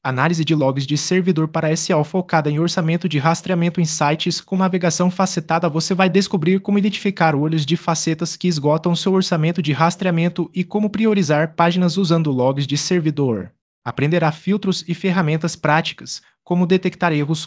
Análise de logs de servidor para SEO focada em orçamento de rastreamento em sites com navegação facetada. Você vai descobrir como identificar olhos de facetas que esgotam seu orçamento de rastreamento e como priorizar páginas usando logs de servidor. Aprenderá filtros e ferramentas práticas, como detectar erros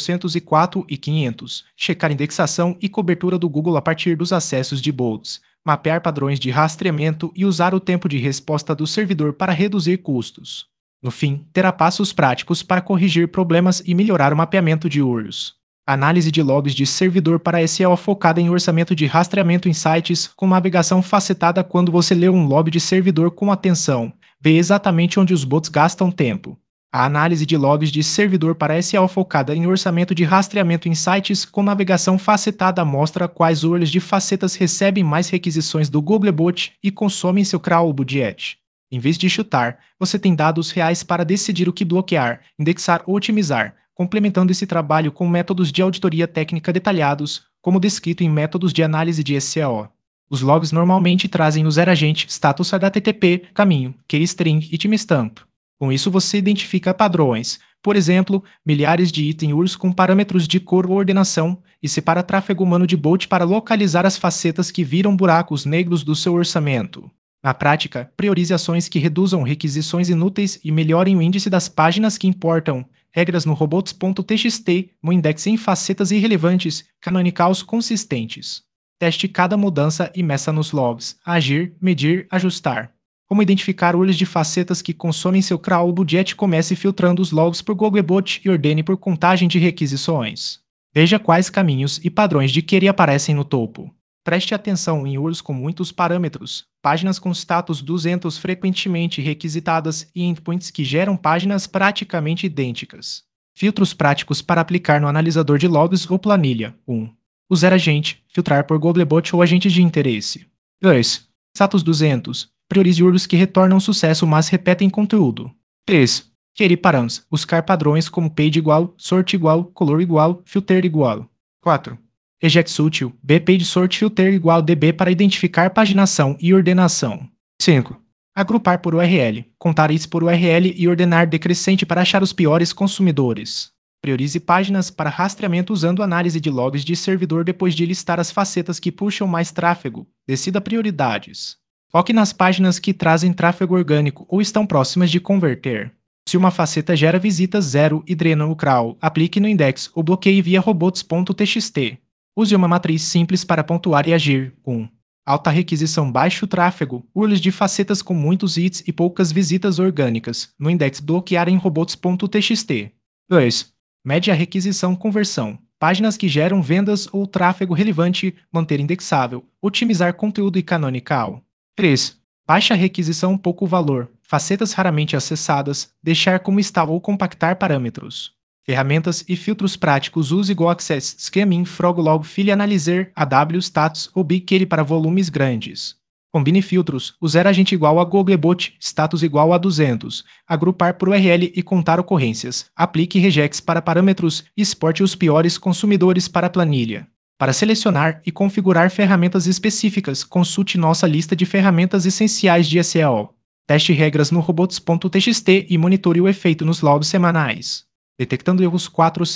404 e 500, checar indexação e cobertura do Google a partir dos acessos de bots, mapear padrões de rastreamento e usar o tempo de resposta do servidor para reduzir custos. No fim, terá passos práticos para corrigir problemas e melhorar o mapeamento de URLs. Análise de logs de servidor para SEO focada em orçamento de rastreamento em sites com navegação facetada. Quando você lê um log de servidor com atenção, vê exatamente onde os bots gastam tempo. A análise de logs de servidor para SEO focada em orçamento de rastreamento em sites com navegação facetada mostra quais URLs de facetas recebem mais requisições do Googlebot e consomem seu crawl budget. Em vez de chutar, você tem dados reais para decidir o que bloquear, indexar ou otimizar, complementando esse trabalho com métodos de auditoria técnica detalhados, como descrito em métodos de análise de SEO. Os logs normalmente trazem o zero-agente, status HTTP, caminho, keystring e timestamp. Com isso você identifica padrões, por exemplo, milhares de item URLs com parâmetros de cor ou ordenação, e separa tráfego humano de bot para localizar as facetas que viram buracos negros do seu orçamento. Na prática, priorize ações que reduzam requisições inúteis e melhorem o índice das páginas que importam. Regras no robots.txt, no index em facetas irrelevantes, canonicals consistentes. Teste cada mudança e meça nos logs. Agir, medir, ajustar. Como identificar URLs de facetas que consomem seu crawl budget? Comece filtrando os logs por Googlebot e ordene por contagem de requisições. Veja quais caminhos e padrões de query aparecem no topo. Preste atenção em URLs com muitos parâmetros, páginas com status 200 frequentemente requisitadas e endpoints que geram páginas praticamente idênticas. Filtros práticos para aplicar no analisador de logs ou planilha. 1. Usar agente, filtrar por Googlebot ou agentes de interesse. 2. Status 200. Priorize URLs que retornam sucesso mas repetem conteúdo. 3. Query params, buscar padrões como page igual, sort igual, color igual, filter igual. 4. Regex útil, bpage sort filter igual db para identificar paginação e ordenação. 5. Agrupar por URL, contar isso por URL e ordenar decrescente para achar os piores consumidores. Priorize páginas para rastreamento usando análise de logs de servidor depois de listar as facetas que puxam mais tráfego. Decida prioridades. Foque nas páginas que trazem tráfego orgânico ou estão próximas de converter. Se uma faceta gera visitas 0 e drena o crawl, aplique no index ou bloqueie via robots.txt. Use uma matriz simples para pontuar e agir. 1. Alta requisição, baixo tráfego, URLs de facetas com muitos hits e poucas visitas orgânicas. No index bloquear em robots.txt. 2. Média requisição, conversão. Páginas que geram vendas ou tráfego relevante, manter indexável, otimizar conteúdo e canonical. 3. Baixa requisição, pouco valor, facetas raramente acessadas, deixar como está ou compactar parâmetros. Ferramentas e filtros práticos. Use GoAccess, Scamming, Froglog, File Analyzer, AW Status ou BigQuery para volumes grandes. Combine filtros. Usar agente igual a Googlebot, status igual a 200. Agrupar por URL e contar ocorrências. Aplique regex para parâmetros e exporte os piores consumidores para a planilha. Para selecionar e configurar ferramentas específicas, consulte nossa lista de ferramentas essenciais de SEO. Teste regras no robots.txt e monitore o efeito nos logs semanais. Detectando erros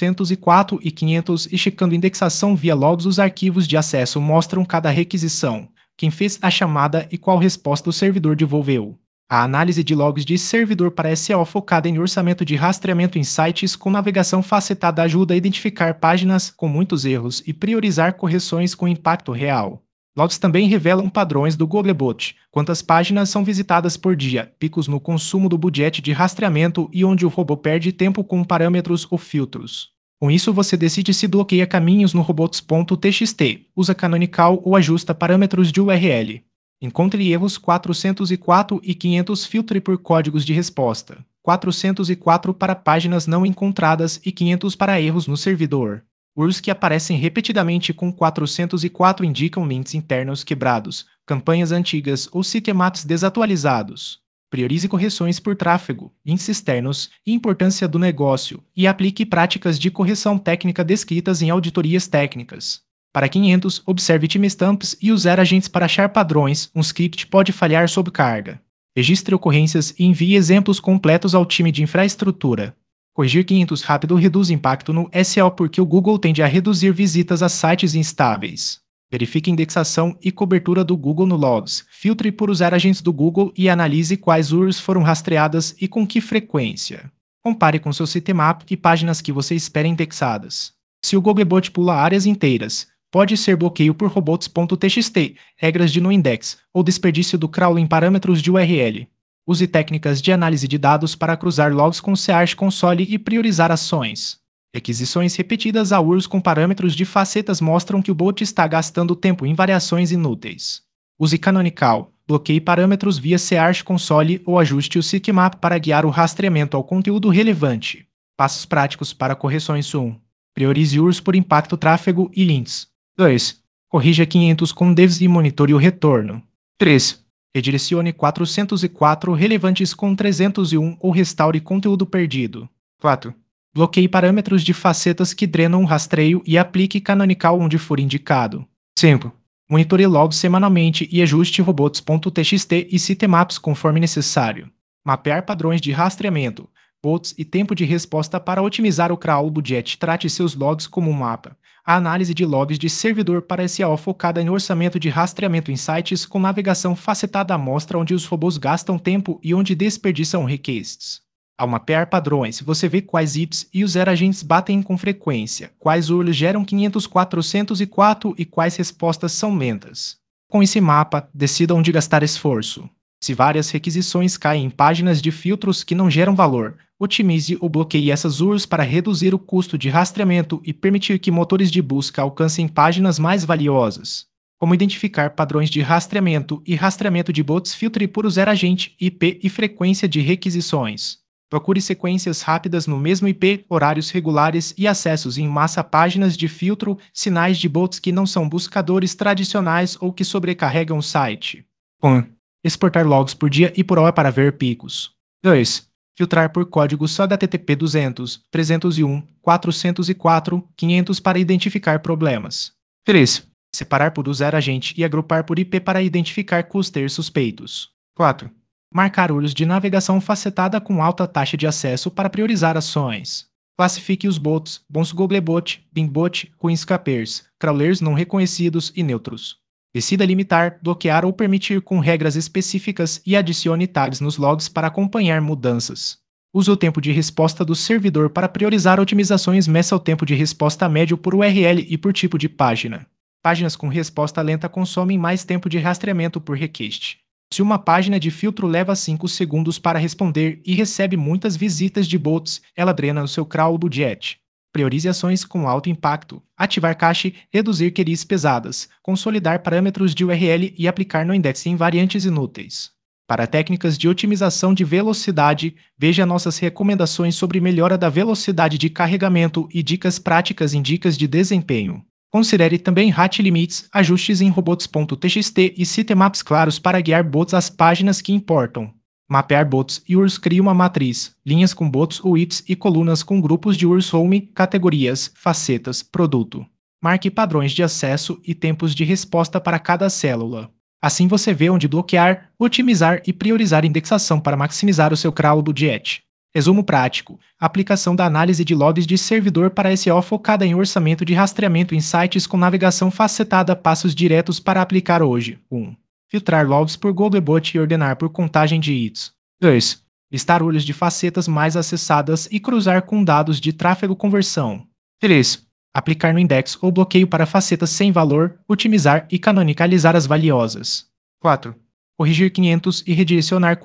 404 e 500 e checando indexação via logs. Os arquivos de acesso mostram cada requisição, quem fez a chamada e qual resposta o servidor devolveu. A análise de logs de servidor para SEO focada em orçamento de rastreamento em sites com navegação facetada ajuda a identificar páginas com muitos erros e priorizar correções com impacto real. Logs também revelam padrões do Googlebot, quantas páginas são visitadas por dia, picos no consumo do budget de rastreamento e onde o robô perde tempo com parâmetros ou filtros. Com isso você decide se bloqueia caminhos no robots.txt, usa canonical ou ajusta parâmetros de URL. Encontre erros 404 e 500, filtre por códigos de resposta. 404 para páginas não encontradas e 500 para erros no servidor. URLs que aparecem repetidamente com 404 indicam links internos quebrados, campanhas antigas ou sitemaps desatualizados. Priorize correções por tráfego, links externos e importância do negócio e aplique práticas de correção técnica descritas em auditorias técnicas. Para 500, observe timestamps e usar agentes para achar padrões. Um script pode falhar sob carga. Registre ocorrências e envie exemplos completos ao time de infraestrutura. Corrigir 500 rápido reduz impacto no SEO porque o Google tende a reduzir visitas a sites instáveis. Verifique indexação e cobertura do Google no Logs. Filtre por usar agentes do Google e analise quais URLs foram rastreadas e com que frequência. Compare com seu sitemap e páginas que você espera indexadas. Se o Googlebot pula áreas inteiras, pode ser bloqueio por robots.txt, regras de noindex ou desperdício do crawling em parâmetros de URL. Use técnicas de análise de dados para cruzar logs com Search Console e priorizar ações. Requisições repetidas a URLs com parâmetros de facetas mostram que o bot está gastando tempo em variações inúteis. Use Canonical, bloqueie parâmetros via Search Console ou ajuste o sitemap para guiar o rastreamento ao conteúdo relevante. Passos práticos para correções 1. Priorize URLs por impacto tráfego e links. 2. Corrija 500 com devs e monitore o retorno. 3. Redirecione 404 relevantes com 301 ou restaure conteúdo perdido. 4. Bloqueie parâmetros de facetas que drenam o rastreio e aplique Canonical onde for indicado. 5. Monitore logs semanalmente e ajuste robots.txt e sitemaps conforme necessário. Mapear padrões de rastreamento, bots e tempo de resposta para otimizar o crawl budget. Trate seus logs como um mapa. A análise de logs de servidor para SEO focada em orçamento de rastreamento em sites com navegação facetada mostra onde os robôs gastam tempo e onde desperdiçam requests. Ao mapear padrões, você vê quais IPs e user agents batem com frequência, quais URLs geram 500, 404 e quais respostas são lentas. Com esse mapa, decida onde gastar esforço. Se várias requisições caem em páginas de filtros que não geram valor, otimize ou bloqueie essas URLs para reduzir o custo de rastreamento e permitir que motores de busca alcancem páginas mais valiosas. Como identificar padrões de rastreamento e rastreamento de bots. Filtre por user agente, IP e frequência de requisições. Procure sequências rápidas no mesmo IP, horários regulares e acessos em massa a páginas de filtro, sinais de bots que não são buscadores tradicionais ou que sobrecarregam o site. 1. Exportar logs por dia e por hora para ver picos. 2. Filtrar por código só da HTTP 200, 301, 404, 500 para identificar problemas. 3. Separar por user agente e agrupar por IP para identificar clusters suspeitos. 4. Marcar URLs de navegação facetada com alta taxa de acesso para priorizar ações. Classifique os bots, bons Googlebot, Bingbot, ruins Scrapers, crawlers não reconhecidos e neutros. Decida limitar, bloquear ou permitir com regras específicas e adicione tags nos logs para acompanhar mudanças. Use o tempo de resposta do servidor para priorizar otimizações. Meça o tempo de resposta médio por URL e por tipo de página. Páginas com resposta lenta consomem mais tempo de rastreamento por request. Se uma página de filtro leva 5 segundos para responder e recebe muitas visitas de bots, ela drena o seu crawl budget. Priorize ações com alto impacto, ativar cache, reduzir queries pesadas, consolidar parâmetros de URL e aplicar no index em variantes inúteis. Para técnicas de otimização de velocidade, veja nossas recomendações sobre melhora da velocidade de carregamento e dicas práticas em dicas de desempenho. Considere também rate limites, ajustes em robots.txt e sitemaps claros para guiar bots às páginas que importam. Mapear bots e URLs. Crie uma matriz, linhas com bots ou IPs e colunas com grupos de URLs home, categorias, facetas, produto. Marque padrões de acesso e tempos de resposta para cada célula. Assim você vê onde bloquear, otimizar e priorizar indexação para maximizar o seu crawl budget. Resumo prático. Aplicação da análise de logs de servidor para SEO focada em orçamento de rastreamento em sites com navegação facetada. Passos diretos para aplicar hoje. 1. Filtrar logs por Googlebot e ordenar por contagem de hits. 2. Listar URLs de facetas mais acessadas e cruzar com dados de tráfego conversão. 3. Aplicar no index ou bloqueio para facetas sem valor, otimizar e canonicalizar as valiosas. 4. Corrigir 500 e redirecionar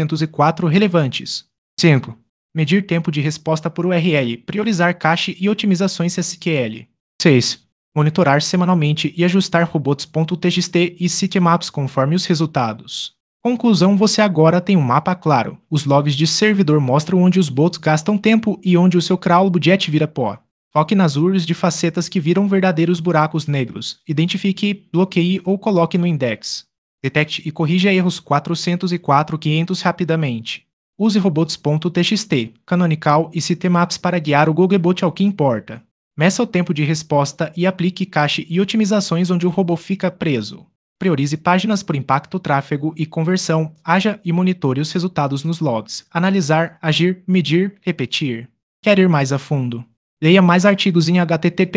404 relevantes. 5. Medir tempo de resposta por URL, priorizar cache e otimizações SQL. 6. Monitorar semanalmente e ajustar robots.txt e sitemaps conforme os resultados. Conclusão: você agora tem um mapa claro. Os logs de servidor mostram onde os bots gastam tempo e onde o seu crawl budget vira pó. Foque nas URLs de facetas que viram verdadeiros buracos negros. Identifique, bloqueie ou coloque no index. Detecte e corrija erros 404 500 rapidamente. Use robots.txt, Canonical e sitemaps para guiar o Googlebot ao que importa. Meça o tempo de resposta e aplique cache e otimizações onde o robô fica preso. priorize páginas por impacto, tráfego e conversão, haja e monitore os resultados nos logs. Analisar, agir, medir, repetir. Quer ir mais a fundo? Leia mais artigos em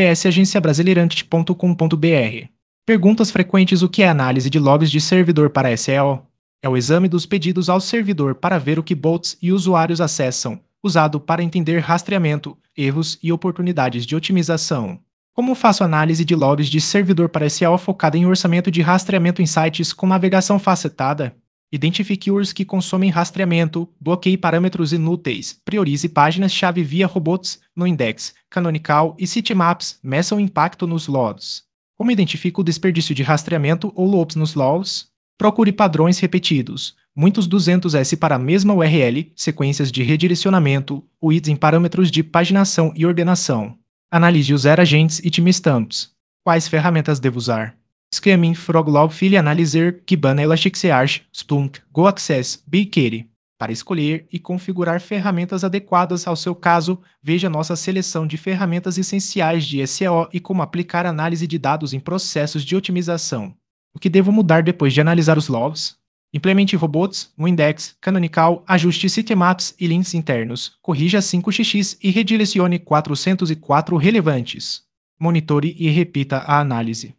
https://agenciabrasileirante.com.br. Perguntas frequentes: o que é análise de logs de servidor para SEO? É o exame dos pedidos ao servidor para ver o que bots e usuários acessam, usado para entender rastreamento, erros e oportunidades de otimização. Como faço análise de logs de servidor para SEO focada em orçamento de rastreamento em sites com navegação facetada? Identifique URLs que consomem rastreamento, bloqueie parâmetros inúteis, priorize páginas-chave via robots no index, canonical e sitemaps, meça o impacto nos logs. Como identifico o desperdício de rastreamento ou loops nos logs? Procure padrões repetidos, muitos 200S para a mesma URL, sequências de redirecionamento, UIDs em parâmetros de paginação e ordenação. Analise User Agents e Timestamps. Quais ferramentas devo usar? Scamming, Froglog, File Analyzer, Kibana, Elasticsearch, Splunk, GoAccess, BigQuery. Para escolher e configurar ferramentas adequadas ao seu caso, veja nossa seleção de ferramentas essenciais de SEO e como aplicar análise de dados em processos de otimização. O que devo mudar depois de analisar os logs? Implemente robots no index, canonical, ajuste sitemaps e links internos, corrija 5xx e redirecione 404 relevantes. Monitore e repita a análise.